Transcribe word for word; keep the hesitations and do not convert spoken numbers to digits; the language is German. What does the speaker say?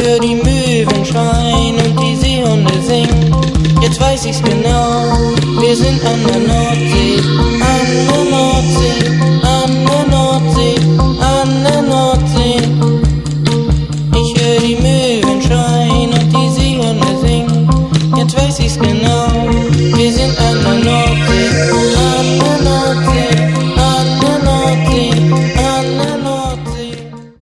hör die Möwen schreien und die Seehunde singen. Jetzt weiß ich's genau, wir sind an der Nordsee, an der Nordsee.